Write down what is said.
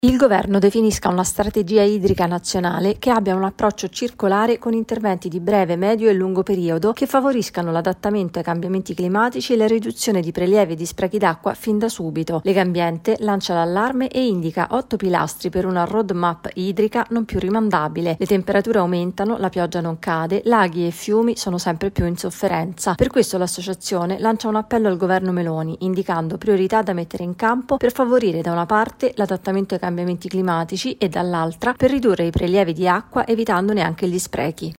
Il governo definisca una strategia idrica nazionale che abbia un approccio circolare con interventi di breve, medio e lungo periodo che favoriscano l'adattamento ai cambiamenti climatici e la riduzione di prelievi e di sprechi d'acqua fin da subito. Legambiente lancia l'allarme e indica 8 pilastri per una roadmap idrica non più rimandabile. Le temperature aumentano, la pioggia non cade, laghi e fiumi sono sempre più in sofferenza. Per questo l'associazione lancia un appello al governo Meloni, indicando priorità da mettere in campo per favorire da una parte l'adattamento ai cambiamenti climatici e dall'altra per ridurre i prelievi di acqua evitandone anche gli sprechi.